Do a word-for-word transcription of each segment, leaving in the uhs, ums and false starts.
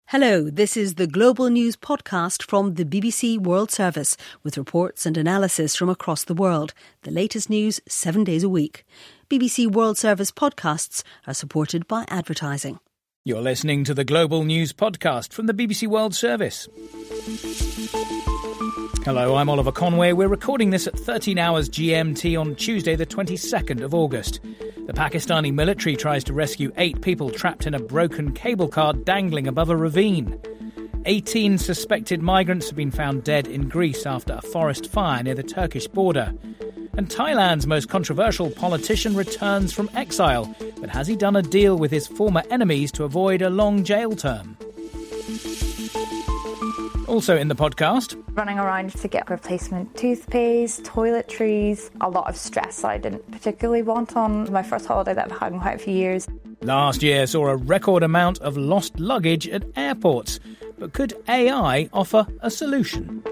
Hello, this is the Global News podcast from the B B C World Service with reports and analysis from across the world. The latest news seven days a week. B B C World Service podcasts are supported by advertising. You're listening to the Global News podcast from the B B C World Service. Hello, I'm Oliver Conway. We're recording this at thirteen hours G M T on Tuesday, the twenty-second of August. The Pakistani military tries to rescue eight people trapped in a broken cable car dangling above a ravine. eighteen suspected migrants have been found dead in Greece after a forest fire near the Turkish border. And Thailand's most controversial politician returns from exile. But has he done a deal with his former enemies to avoid a long jail term? Also in the podcast, running around to get replacement toothpaste, toiletries, a lot of stress that I didn't particularly want on my first holiday that I've had in quite a few years. Last year saw a record amount of lost luggage at airports. But could A I offer a solution?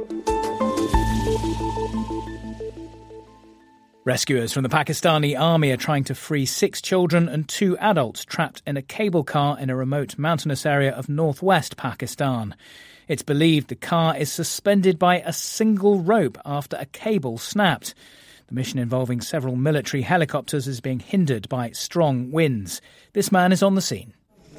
Rescuers from the Pakistani army are trying to free six children and two adults trapped in a cable car in a remote mountainous area of northwest Pakistan. It's believed the car is suspended by a single rope after a cable snapped. The mission involving several military helicopters is being hindered by strong winds. This man is on the scene.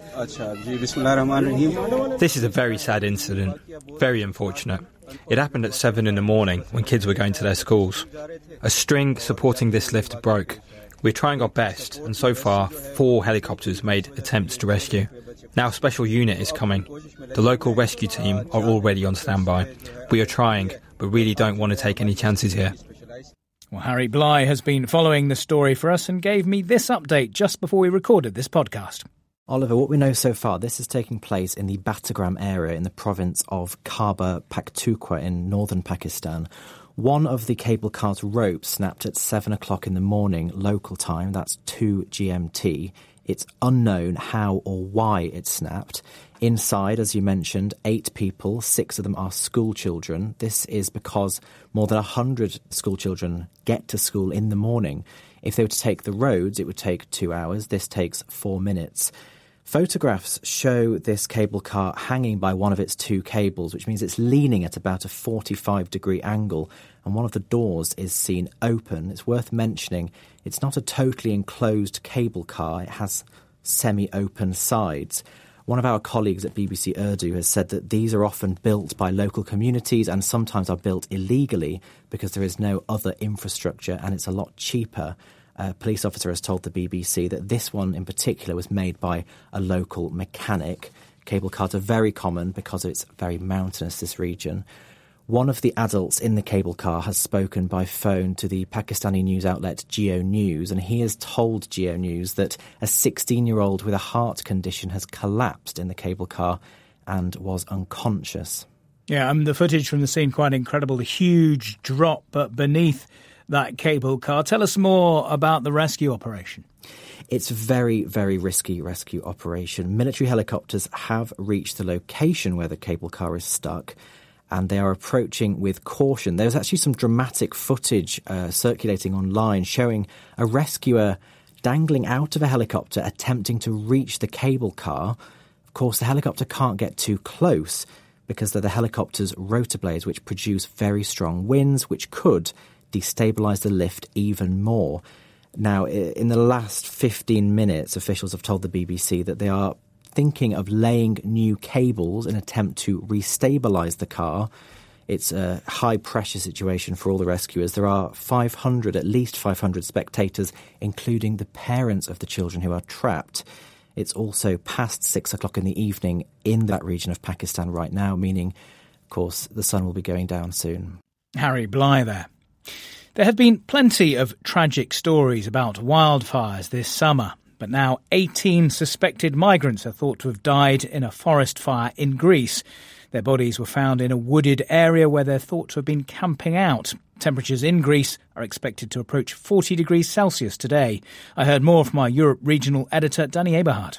This is a very sad incident, very unfortunate. It happened at seven in the morning when kids were going to their schools. A string supporting this lift broke. We're trying our best, and so far, four helicopters made attempts to rescue. Now a special unit is coming. The local rescue team are already on standby. We are trying, but really don't want to take any chances here. Well, Harry Bligh has been following the story for us and gave me this update just before we recorded this podcast. Oliver, what we know so far, this is taking place in the Battagram area in the province of Khyber Pakhtunkhwa in northern Pakistan. One of the cable car's ropes snapped at seven o'clock in the morning local time, that's two G M T. It's unknown how or why it snapped. Inside, as you mentioned, eight people, six of them are school children. This is because more than one hundred school children get to school in the morning. If they were to take the roads, it would take two hours. This takes four minutes. Photographs show this cable car hanging by one of its two cables, which means it's leaning at about a forty-five degree angle, and one of the doors is seen open. It's worth mentioning it's not a totally enclosed cable car. It has semi-open sides. One of our colleagues at B B C Urdu has said that these are often built by local communities and sometimes are built illegally because there is no other infrastructure and it's a lot cheaper. A police officer has told the B B C that this one in particular was made by a local mechanic. Cable cars are very common because it's very mountainous, this region. One of the adults in the cable car has spoken by phone to the Pakistani news outlet Geo News, and he has told Geo News that a sixteen-year-old with a heart condition has collapsed in the cable car and was unconscious. Yeah, um, the footage from the scene quite incredible. The huge drop but beneath that cable car. Tell us more about the rescue operation. It's a very, very risky rescue operation. Military helicopters have reached the location where the cable car is stuck, and they are approaching with caution. There's actually some dramatic footage uh, circulating online showing a rescuer dangling out of a helicopter attempting to reach the cable car. Of course, the helicopter can't get too close because they're the helicopter's rotor blades, which produce very strong winds, which could destabilise the lift even more. Now, in the last fifteen minutes, officials have told the B B C that they are thinking of laying new cables in an attempt to restabilise the car. It's a high-pressure situation for all the rescuers. There are five hundred, at least five hundred spectators, including the parents of the children who are trapped. It's also past six o'clock in the evening in that region of Pakistan right now, meaning, of course, the sun will be going down soon. Harry Bligh there. There have been plenty of tragic stories about wildfires this summer, but now eighteen suspected migrants are thought to have died in a forest fire in Greece. Their bodies were found in a wooded area where they're thought to have been camping out. Temperatures in Greece are expected to approach forty degrees Celsius today. I heard more from our Europe regional editor, Danny Eberhardt.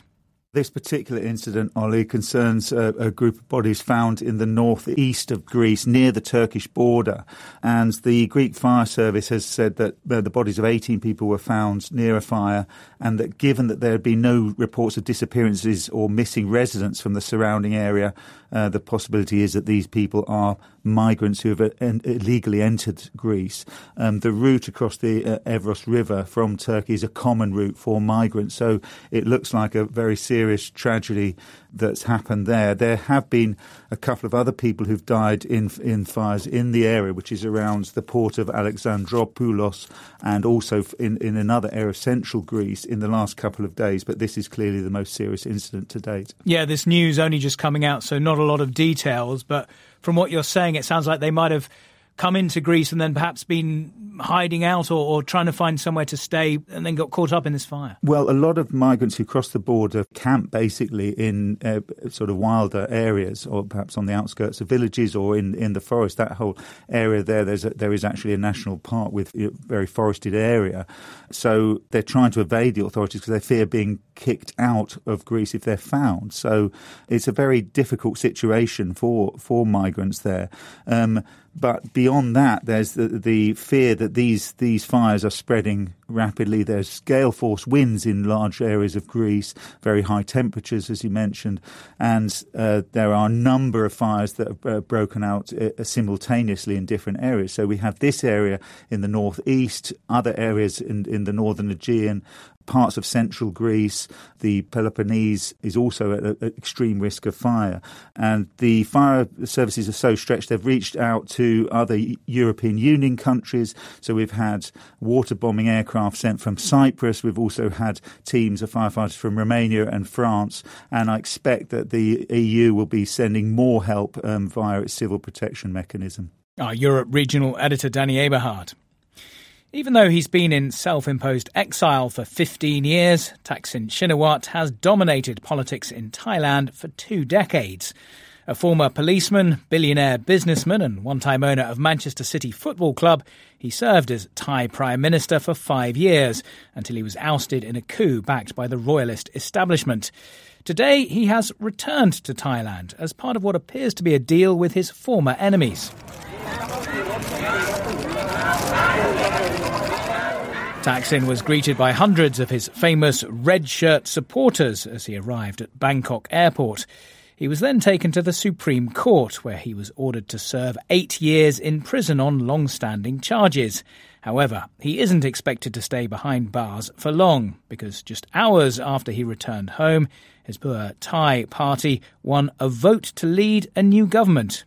This particular incident, Ollie, concerns a, a group of bodies found in the northeast of Greece near the Turkish border. And the Greek Fire Service has said that uh, the bodies of eighteen people were found near a fire, and that given that there had been no reports of disappearances or missing residents from the surrounding area, uh, the possibility is that these people are migrants who have uh, en- illegally entered Greece. Um, the route across the uh, Evros River from Turkey is a common route for migrants, so it looks like a very serious serious tragedy that's happened there. There have been a couple of other people who've died in in fires in the area, which is around the port of Alexandropoulos, and also in, in another area of central Greece in the last couple of days. But this is clearly the most serious incident to date. Yeah, this news only just coming out, so not a lot of details. But from what you're saying, it sounds like they might have come into Greece and then perhaps been hiding out or, or trying to find somewhere to stay and then got caught up in this fire. Well, a lot of migrants who cross the border camp basically in uh, sort of wilder areas, or perhaps on the outskirts of villages or in, in the forest. That whole area there, there's a, there is actually a national park with a very forested area. So they're trying to evade the authorities because they fear being kicked out of Greece if they're found. So it's a very difficult situation for, for migrants there. Um, But beyond that, there's the, the fear that these these fires are spreading rapidly. There's gale force winds in large areas of Greece, very high temperatures, as you mentioned, and uh, there are a number of fires that have uh, broken out uh, simultaneously in different areas. So we have this area in the northeast, other areas in, in the northern Aegean, parts of central Greece. The Peloponnese is also at, at extreme risk of fire. And the fire services are so stretched, they've reached out to other European Union countries. So we've had water bombing aircraft sent from Cyprus. We've also had teams of firefighters from Romania and France. And I expect that the E U will be sending more help um, via its civil protection mechanism. Our Europe regional editor, Danny Eberhard. Even though he's been in self-imposed exile for fifteen years, Thaksin Shinawatra has dominated politics in Thailand for two decades. A former policeman, billionaire businessman and one-time owner of Manchester City Football Club, he served as Thai Prime Minister for five years until he was ousted in a coup backed by the royalist establishment. Today, he has returned to Thailand as part of what appears to be a deal with his former enemies. Thaksin was greeted by hundreds of his famous red shirt supporters as he arrived at Bangkok airport. He was then taken to the Supreme Court, where he was ordered to serve eight years in prison on long-standing charges. However, he isn't expected to stay behind bars for long, because just hours after he returned home, his Pheu Thai party won a vote to lead a new government.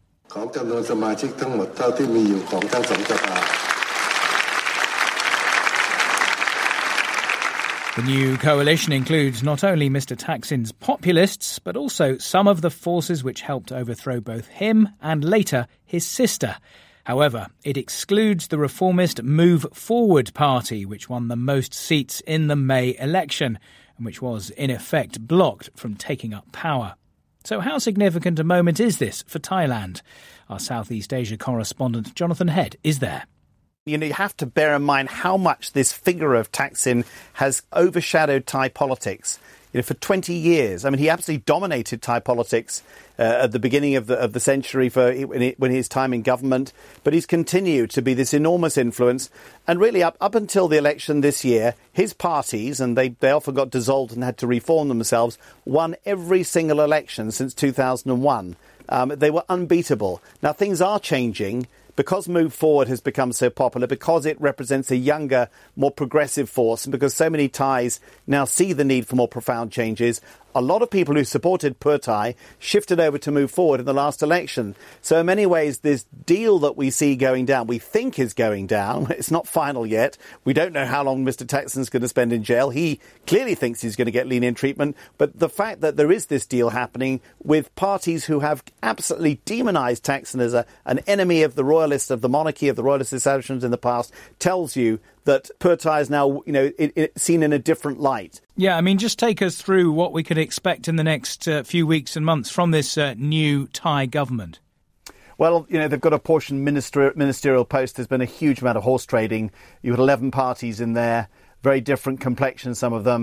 The new coalition includes not only Mister Thaksin's populists, but also some of the forces which helped overthrow both him and later his sister. However, it excludes the reformist Move Forward party, which won the most seats in the May election, and which was in effect blocked from taking up power. So how significant a moment is this for Thailand? Our Southeast Asia correspondent Jonathan Head is there. You know, you have to bear in mind how much this figure of Thaksin has overshadowed Thai politics. You know, for twenty years, I mean, he absolutely dominated Thai politics uh, at the beginning of the of the century for when his time in government. But he's continued to be this enormous influence. And really, up up until the election this year, his parties, and they, they often got dissolved and had to reform themselves, won every single election since two thousand one. Um, they were unbeatable. Now, things are changing. Because Move Forward has become so popular, because it represents a younger, more progressive force, and because so many Thais now see the need for more profound changes, a lot of people who supported Pheu Thai shifted over to Move Forward in the last election. So in many ways, this deal that we see going down, we think is going down. It's not final yet. We don't know how long Mister Thaksin's going to spend in jail. He clearly thinks he's going to get lenient treatment. But the fact that there is this deal happening with parties who have absolutely demonized Thaksin as a, an enemy of the royalists, of the monarchy, of the royalist establishment in the past, tells you that Pheu Thai is now, you know, it, it, seen in a different light. Yeah, I mean, just take us through what we could expect in the next uh, few weeks and months from this uh, new Thai government. Well, you know, they've got a portion minister, ministerial post. There's been a huge amount of horse trading. You've got eleven parties in there, very different complexions, some of them.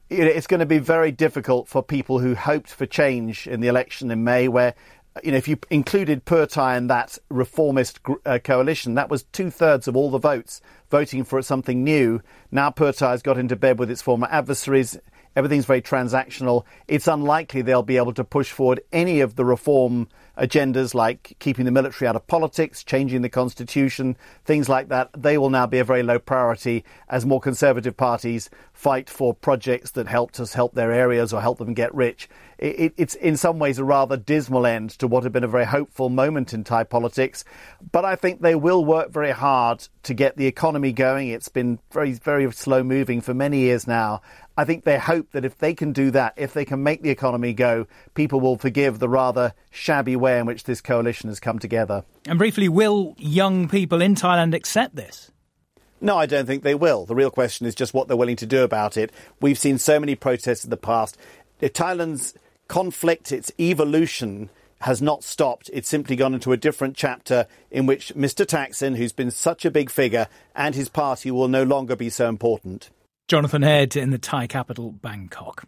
it's going to be very difficult for people who hoped for change in the election in May, where, you know, if you included Pheu Thai in that reformist uh, coalition, that was two-thirds of all the votes voting for something new. Now Pheu Thai has got into bed with its former adversaries. Everything's very transactional. It's unlikely they'll be able to push forward any of the reform agendas like keeping the military out of politics, changing the constitution, things like that. They will now be a very low priority as more conservative parties fight for projects that help us help their areas or help them get rich. It, it's in some ways a rather dismal end to what had been a very hopeful moment in Thai politics. But I think they will work very hard to get the economy going. It's been very, very slow moving for many years now. I think they hope that if they can do that, if they can make the economy go, people will forgive the rather shabby way in which this coalition has come together. And briefly, will young people in Thailand accept this? No, I don't think they will. The real question is just what they're willing to do about it. We've seen so many protests in the past. Thailand's conflict, its evolution has not stopped. It's simply gone into a different chapter in which Mister Thaksin, who's been such a big figure, and his party will no longer be so important. Jonathan Head in the Thai capital, Bangkok.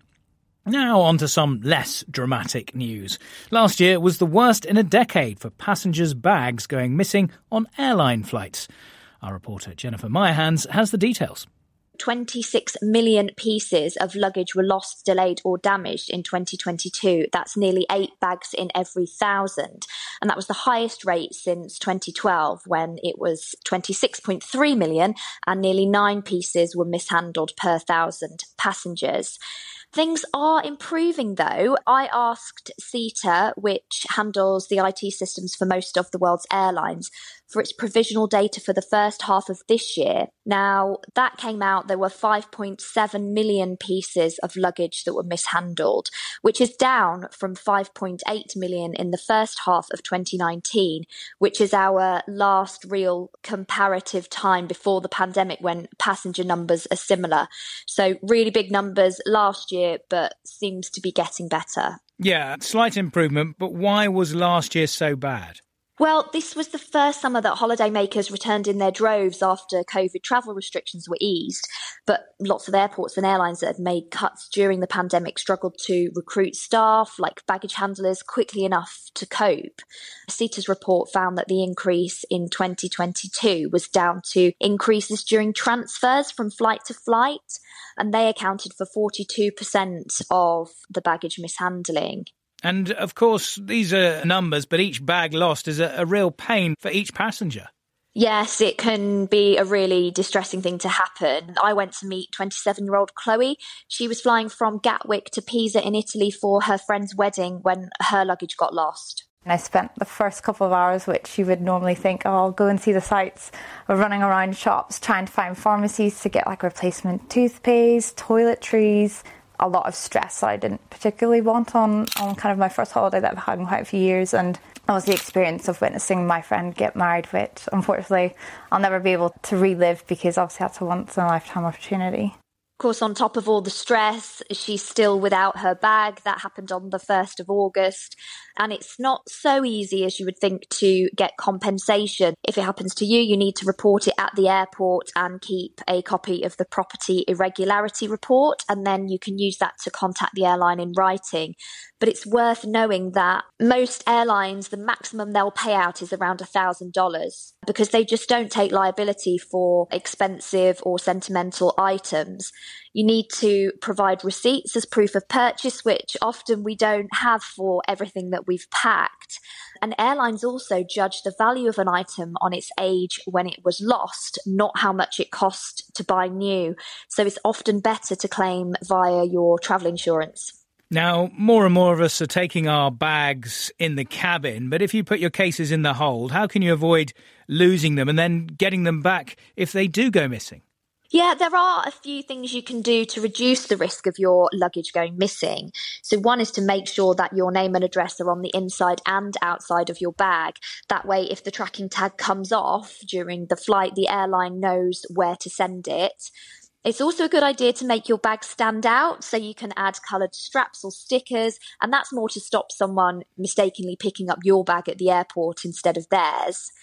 Now on to some less dramatic news. Last year was the worst in a decade for passengers' bags going missing on airline flights. Our reporter Jennifer Meyerhands has the details. twenty-six million pieces of luggage were lost, delayed or damaged in twenty twenty-two. That's nearly eight bags in every thousand. And that was the highest rate since twenty twelve, when it was twenty-six point three million and nearly nine pieces were mishandled per thousand passengers. Things are improving, though. I asked SITA, which handles the I T systems for most of the world's airlines, for its provisional data for the first half of this year. Now, that came out, there were five point seven million pieces of luggage that were mishandled, which is down from five point eight million in the first half of twenty nineteen, which is our last real comparative time before the pandemic when passenger numbers are similar. So really big numbers last year, but seems to be getting better. Yeah, slight improvement, but why was last year so bad? Well, this was the first summer that holidaymakers returned in their droves after COVID travel restrictions were eased. But lots of airports and airlines that had made cuts during the pandemic struggled to recruit staff, like baggage handlers, quickly enough to cope. SITA's report found that the increase in twenty twenty-two was down to increases during transfers from flight to flight, and they accounted for forty-two percent of the baggage mishandling. And, of course, these are numbers, but each bag lost is a, a real pain for each passenger. Yes, it can be a really distressing thing to happen. I went to meet twenty-seven-year-old Chloe. She was flying from Gatwick to Pisa in Italy for her friend's wedding when her luggage got lost. And I spent the first couple of hours, which you would normally think, oh, I'll go and see the sights, of running around shops, trying to find pharmacies to get like replacement toothpaste, toiletries. A lot of stress that I didn't particularly want on, on kind of my first holiday that I've had in quite a few years. And that was the experience of witnessing my friend get married, which unfortunately I'll never be able to relive because obviously that's a once-in-a-lifetime opportunity. Of course, on top of all the stress, she's still without her bag. That happened on the first of August. And it's not so easy as you would think to get compensation. If it happens to you, you need to report it at the airport and keep a copy of the property irregularity report. And then you can use that to contact the airline in writing. But it's worth knowing that most airlines, the maximum they'll pay out is around one thousand dollars because they just don't take liability for expensive or sentimental items. You need to provide receipts as proof of purchase, which often we don't have for everything that we've packed. And airlines also judge the value of an item on its age when it was lost, not how much it cost to buy new. So it's often better to claim via your travel insurance. Now, more and more of us are taking our bags in the cabin, but if you put your cases in the hold, how can you avoid losing them and then getting them back if they do go missing? Yeah, there are a few things you can do to reduce the risk of your luggage going missing. So one is to make sure that your name and address are on the inside and outside of your bag. That way, if the tracking tag comes off during the flight, the airline knows where to send it. It's also a good idea to make your bag stand out, so you can add coloured straps or stickers, and that's more to stop someone mistakenly picking up your bag at the airport instead of theirs.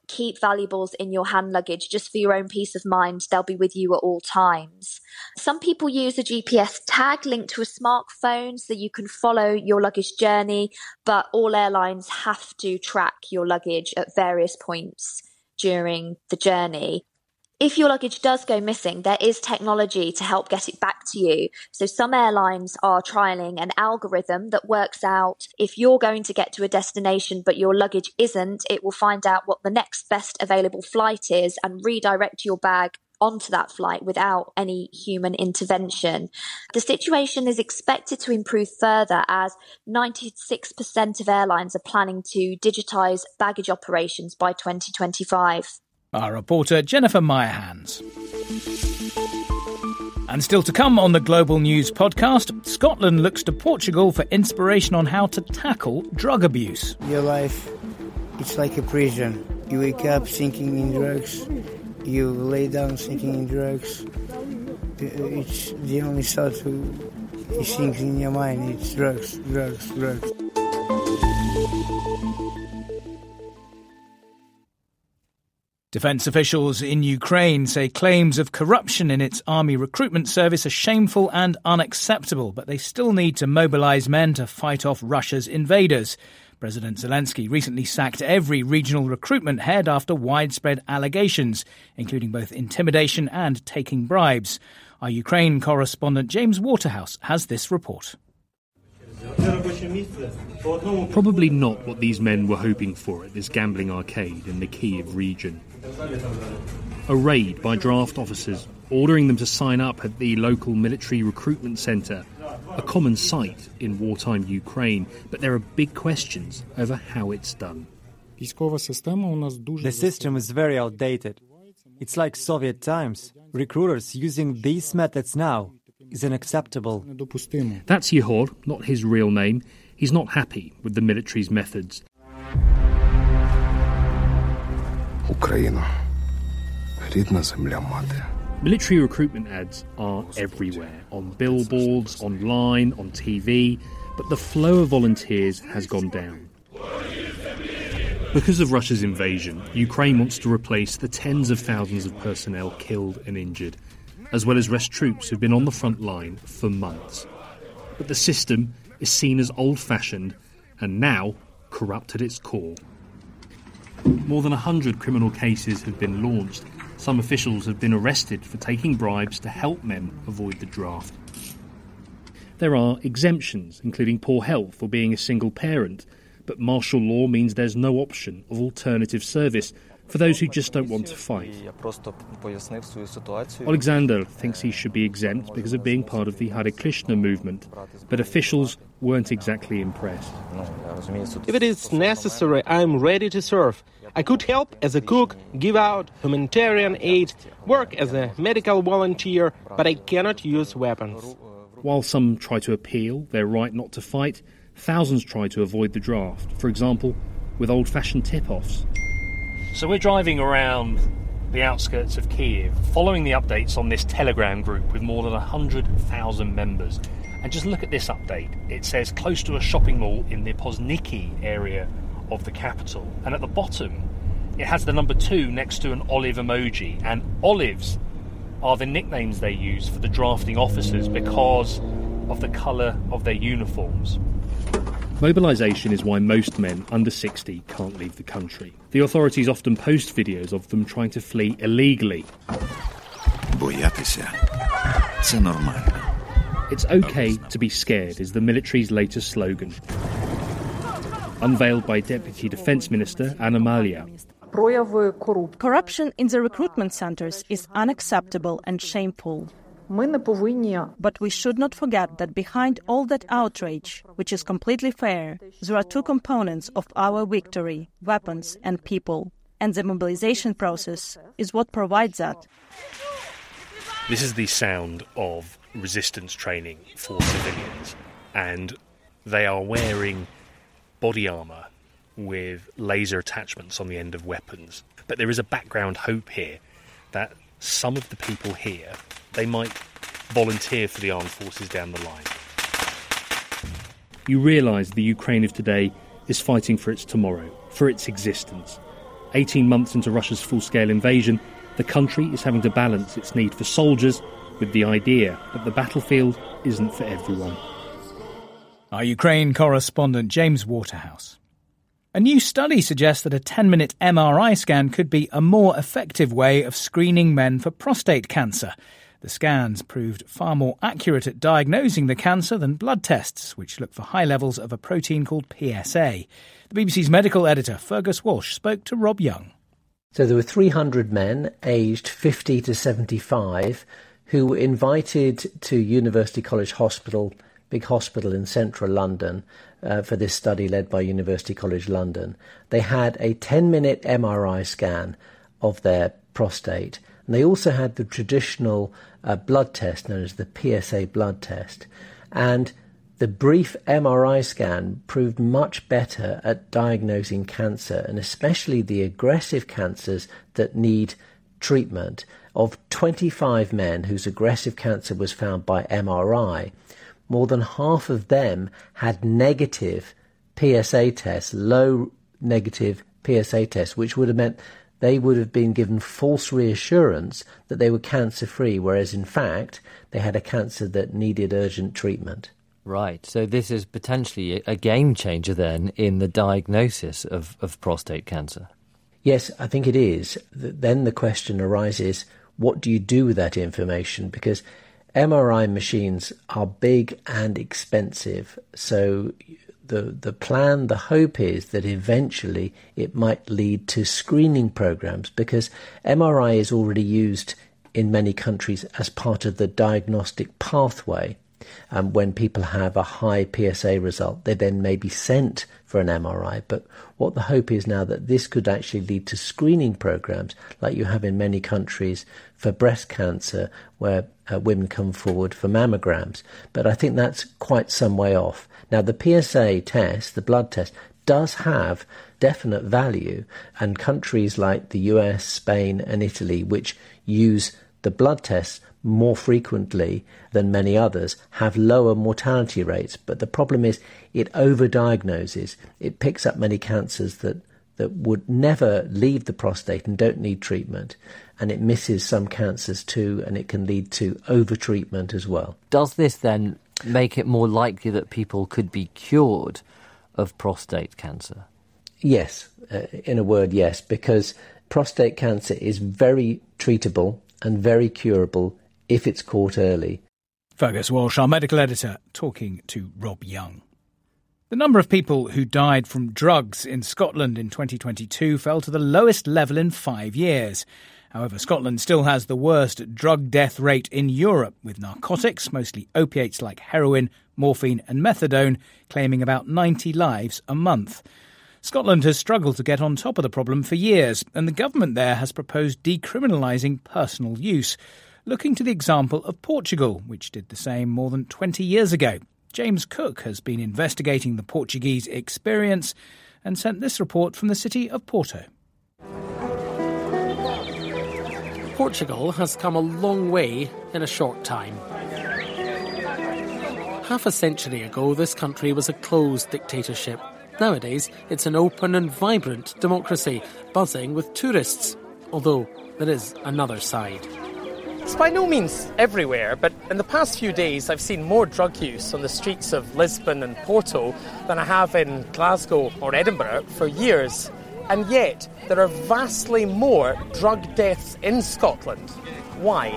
keep valuables in your hand luggage just for your own peace of mind. They'll be with you at all times. Some people use a G P S tag linked to a smartphone so you can follow your luggage journey, but all airlines have to track your luggage at various points during the journey. If your luggage does go missing, there is technology to help get it back to you. So some airlines are trialling an algorithm that works out if you're going to get to a destination but your luggage isn't, it will find out what the next best available flight is and redirect your bag onto that flight without any human intervention. The situation is expected to improve further as ninety-six percent of airlines are planning to digitise baggage operations by twenty twenty-five. Our reporter Jennifer Meyerhands. And still to come on the Global News podcast, Scotland looks to Portugal for inspiration on how to tackle drug abuse. Your life, it's like a prison. You wake up thinking in drugs, you lay down thinking in drugs. It's the only thought who is thinking in your mind, it's drugs, drugs, drugs. Defence officials in Ukraine say claims of corruption in its army recruitment service are shameful and unacceptable, but they still need to mobilise men to fight off Russia's invaders. President Zelensky recently sacked every regional recruitment head after widespread allegations, including both intimidation and taking bribes. Our Ukraine correspondent James Waterhouse has this report. Probably not what these men were hoping for at this gambling arcade in the Kyiv region. A raid by draft officers ordering them to sign up at the local military recruitment centre, a common sight in wartime Ukraine, but there are big questions over how it's done. The system is very outdated. It's like Soviet times. Recruiters using these methods now is unacceptable. That's Yehor, not his real name. He's not happy with the military's methods. Україна, рідна земля мати. Military recruitment ads are everywhere, on billboards, online, on T V, but the flow of volunteers has gone down. Because of Russia's invasion, Ukraine wants to replace the tens of thousands of personnel killed and injured, as well as rest troops who've been on the front line for months. But the system is seen as old-fashioned and now corrupt at its core. More than one hundred criminal cases have been launched. Some officials have been arrested for taking bribes to help men avoid the draft. There are exemptions, including poor health or being a single parent, but martial law means there's no option of alternative service for those who just don't want to fight. Alexander thinks he should be exempt because of being part of the Hare Krishna movement, but officials weren't exactly impressed. If it is necessary, I'm ready to serve. I could help as a cook, give out humanitarian aid, work as a medical volunteer, but I cannot use weapons. While some try to appeal their right not to fight, thousands try to avoid the draft, for example, with old-fashioned tip-offs. So we're driving around the outskirts of Kyiv, following the updates on this Telegram group with more than one hundred thousand members. And just look at this update. It says close to a shopping mall in the Pozniki area of the capital. And at the bottom, it has the number two next to an olive emoji. And olives are the nicknames they use for the drafting officers because of the colour of their uniforms. Mobilisation is why most men under sixty can't leave the country. The authorities often post videos of them trying to flee illegally. It's okay to be scared is the military's latest slogan. Unveiled by Deputy Defence Minister Anna Malia. Corruption in the recruitment centres is unacceptable and shameful. But we should not forget that behind all that outrage, which is completely fair, there are two components of our victory: weapons and people. And the mobilization process is what provides that. This is the sound of resistance training for civilians, and they are wearing body armour with laser attachments on the end of weapons. But there is a background hope here that some of the people here, they might volunteer for the armed forces down the line. You realise the Ukraine of today is fighting for its tomorrow, for its existence. eighteen months into Russia's full-scale invasion, the country is having to balance its need for soldiers with the idea that the battlefield isn't for everyone. Our Ukraine correspondent James Waterhouse. A new study suggests that a ten-minute M R I scan could be a more effective way of screening men for prostate cancer. The scans proved far more accurate at diagnosing the cancer than blood tests, which look for high levels of a protein called P S A. The B B C's medical editor, Fergus Walsh, spoke to Rob Young. So there were three hundred men aged fifty to seventy-five who were invited to University College Hospital, big hospital in central London, uh, for this study led by University College London. They had a ten-minute M R I scan of their prostate, and they also had the traditional uh, blood test known as the P S A blood test. And the brief M R I scan proved much better at diagnosing cancer, and especially the aggressive cancers that need treatment. Of twenty-five men whose aggressive cancer was found by M R I, more than half of them had negative P S A tests, low negative P S A tests, which would have meant they would have been given false reassurance that they were cancer-free, whereas in fact they had a cancer that needed urgent treatment. Right, so this is potentially a game changer then in the diagnosis of, of prostate cancer. Yes, I think it is. Then the question arises, what do you do with that information? Because M R I machines are big and expensive, so the the plan, the hope is that eventually it might lead to screening programs, because M R I is already used in many countries as part of the diagnostic pathway. Um, when people have a high P S A result, they then may be sent for an M R I. But what the hope is now that this could actually lead to screening programs like you have in many countries for breast cancer, where uh, women come forward for mammograms. But I think that's quite some way off. Now, the P S A test, the blood test, does have definite value, and countries like the U S, Spain and Italy, which use the blood tests more frequently than many others, have lower mortality rates. But the problem is it overdiagnoses. It picks up many cancers that, that would never leave the prostate and don't need treatment. And it misses some cancers too, and it can lead to overtreatment as well. Does this then make it more likely that people could be cured of prostate cancer? Yes, uh, in a word, yes, because prostate cancer is very treatable and very curable if it's caught early. Fergus Walsh, our medical editor, talking to Rob Young. The number of people who died from drugs in Scotland in twenty twenty-two fell to the lowest level in five years. However, Scotland still has the worst drug death rate in Europe, with narcotics, mostly opiates like heroin, morphine and methadone, claiming about ninety lives a month. Scotland has struggled to get on top of the problem for years, and the government there has proposed decriminalising personal use, looking to the example of Portugal, which did the same more than twenty years ago. James Cook has been investigating the Portuguese experience and sent this report from the city of Porto. Portugal has come a long way in a short time. Half a century ago, this country was a closed dictatorship. Nowadays, it's an open and vibrant democracy, buzzing with tourists. Although, there is another side. It's by no means everywhere, but in the past few days I've seen more drug use on the streets of Lisbon and Porto than I have in Glasgow or Edinburgh for years. And yet, there are vastly more drug deaths in Scotland. Why?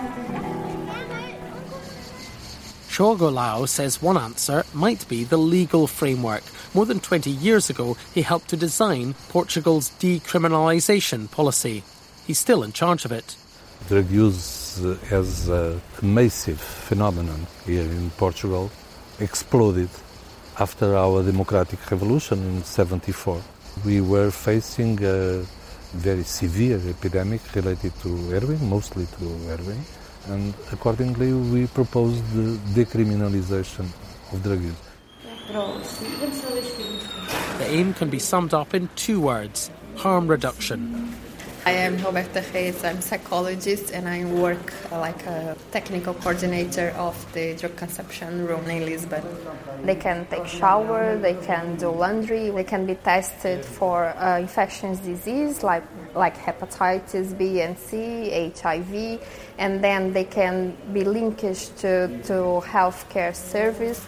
Shogo Lau says one answer might be the legal framework. More than twenty years ago, he helped to design Portugal's decriminalisation policy. He's still in charge of it. Drug use as a massive phenomenon here in Portugal exploded after our democratic revolution in seventy-four. We were facing a very severe epidemic related to heroin, mostly to heroin, and accordingly we proposed the decriminalisation of drug use. The aim can be summed up in two words: harm reduction. I am Roberta Reis, I'm a psychologist and I work like a technical coordinator of the drug consumption room in Lisbon. They can take shower, they can do laundry, they can be tested for uh, infectious disease like, like hepatitis B and C, H I V, and then they can be linked to, to healthcare service.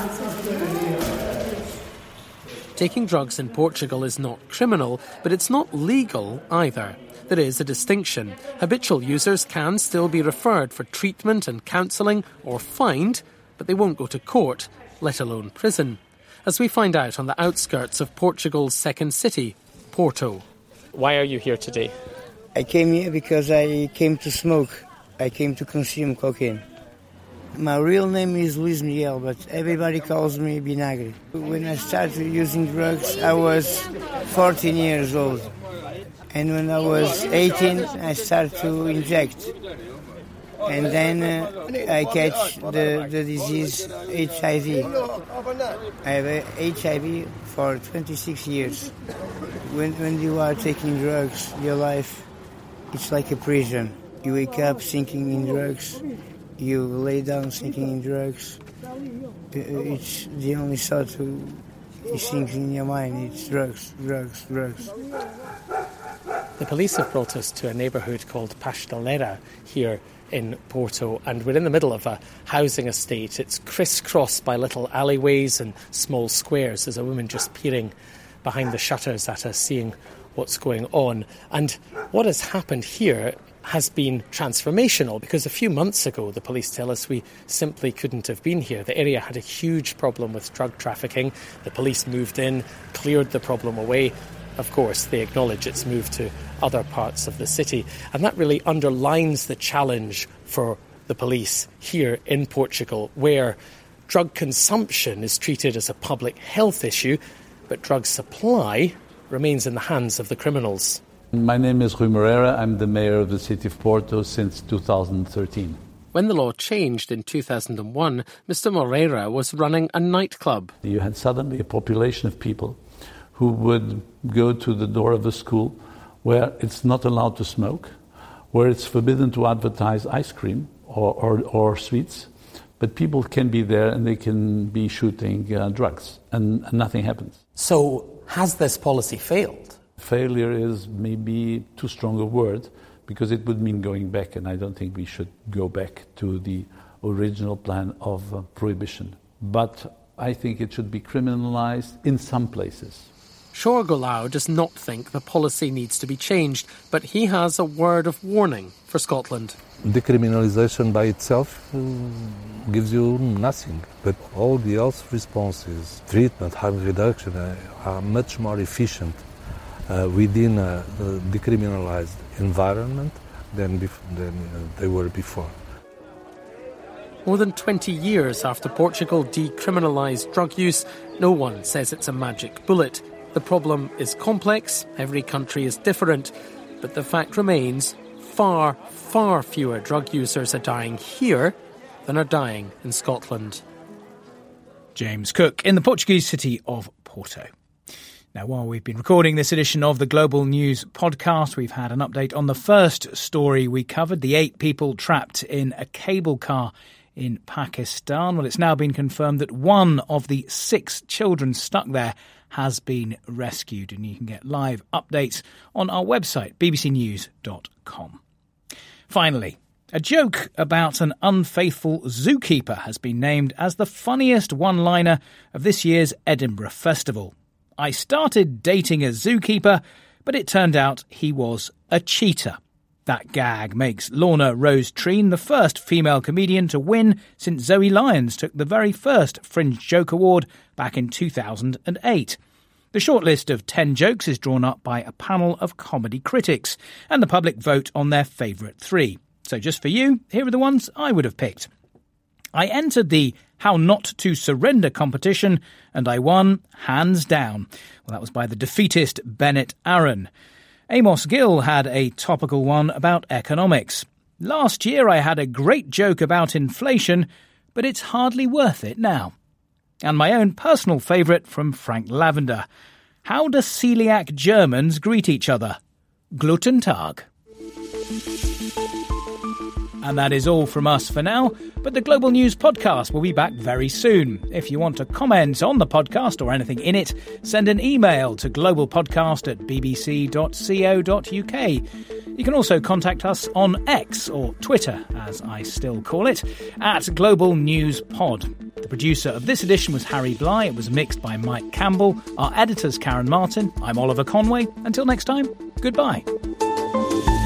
Taking drugs in Portugal is not criminal, but it's not legal either. There is a distinction. Habitual users can still be referred for treatment and counselling or fined, but they won't go to court, let alone prison. As we find out on the outskirts of Portugal's second city, Porto. Why are you here today? I came here because I came to smoke. I came to consume cocaine. My real name is Luis Miguel, but everybody calls me Vinagre. When I started using drugs, I was fourteen years old. And when I was eighteen, I started to inject. And then uh, I catch the, the disease H I V. I have H I V for twenty-six years. When, when you are taking drugs, your life, it's like a prison. You wake up thinking in drugs. You lay down thinking in drugs. It's the only thought who is thinking in your mind. It's drugs, drugs, drugs. The police have brought us to a neighbourhood called Pasteleira here in Porto, and we're in the middle of a housing estate. It's crisscrossed by little alleyways and small squares. There's a woman just peering behind the shutters at us, seeing what's going on. And what has happened here has been transformational, because a few months ago, the police tell us, we simply couldn't have been here. The area had a huge problem with drug trafficking. The police moved in, cleared the problem away. Of course, they acknowledge it's moved to other parts of the city. And that really underlines the challenge for the police here in Portugal, where drug consumption is treated as a public health issue, but drug supply remains in the hands of the criminals. My name is Rui Moreira. I'm the mayor of the city of Porto since two thousand thirteen. When the law changed in two thousand one, Mister Moreira was running a nightclub. You had suddenly a population of people who would go to the door of a school where it's not allowed to smoke, where it's forbidden to advertise ice cream or, or, or sweets, but people can be there and they can be shooting uh, drugs, and, and nothing happens. So has this policy failed? Failure is maybe too strong a word, because it would mean going back, and I don't think we should go back to the original plan of uh, prohibition. But I think it should be criminalized in some places. Shor Golau does not think the policy needs to be changed, but he has a word of warning for Scotland. Decriminalization by itself uh, gives you nothing, but all the health responses, treatment, harm reduction uh, are much more efficient uh, within a, a decriminalized environment than, bef- than uh, they were before. More than twenty years after Portugal decriminalised drug use, no one says it's a magic bullet. The problem is complex, every country is different, but the fact remains far, far fewer drug users are dying here than are dying in Scotland. James Cook in the Portuguese city of Porto. Now, while we've been recording this edition of the Global News podcast, we've had an update on the first story we covered, the eight people trapped in a cable car in Pakistan. Well, it's now been confirmed that one of the six children stuck there has been rescued, and you can get live updates on our website, b b c news dot com. Finally, a joke about an unfaithful zookeeper has been named as the funniest one-liner of this year's Edinburgh Festival. I started dating a zookeeper, but it turned out he was a cheater. That gag makes Lorna Rose Treen the first female comedian to win since Zoe Lyons took the very first Fringe Joke Award back in two thousand eight. The shortlist of ten jokes is drawn up by a panel of comedy critics, and the public vote on their favourite three. So just for you, here are the ones I would have picked. I entered the How Not to Surrender competition, and I won hands down. Well, that was by the defeatist Bennett Aaron. Amos Gill had a topical one about economics. Last year I had a great joke about inflation, but it's hardly worth it now. And my own personal favourite from Frank Lavender. How do celiac Germans greet each other? Guten Tag. And that is all from us for now, but the Global News Podcast will be back very soon. If you want to comment on the podcast or anything in it, send an email to globalpodcast at bbc dot co dot uk. You can also contact us on X, or Twitter, as I still call it, at Global News Pod. The producer of this edition was Harry Bly. It was mixed by Mike Campbell. Our editor's Karen Martin. I'm Oliver Conway. Until next time, goodbye.